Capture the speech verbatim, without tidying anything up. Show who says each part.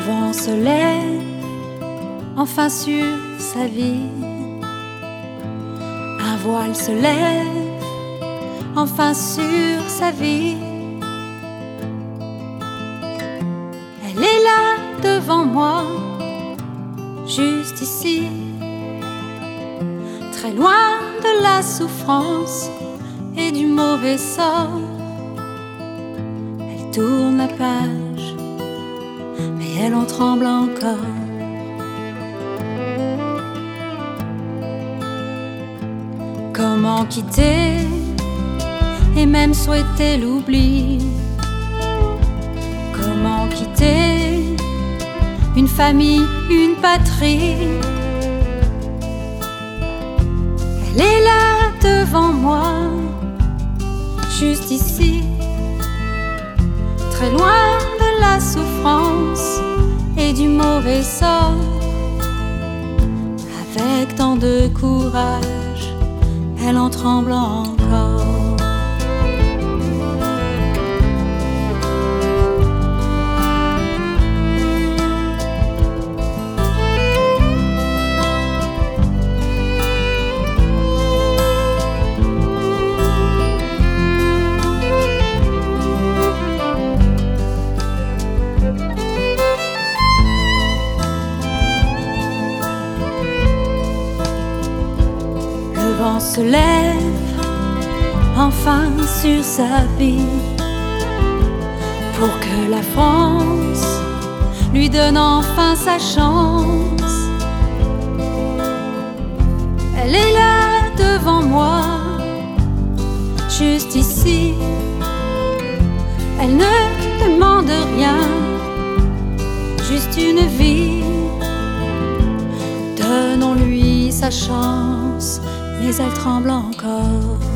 Speaker 1: vent se lève enfin sur sa vie. Un voile se lève enfin sur sa vie. Elle est là devant moi, juste ici, très loin de la souffrance et du mauvais sort. Elle tourne la page, mais elle en tremble encore. Comment quitter et même souhaiter l'oubli? Comment quitter une famille, une patrie? Elle est là devant moi, juste ici, très loin de la souffrance et du mauvais sort. Avec tant de courage, elle en tremble encore. Le vent se lève enfin sur sa vie, pour que la France lui donne enfin sa chance. Elle est là devant moi, juste ici. Elle ne demande rien, juste une vie. Donnons-lui sa chance, mais elle tremble encore.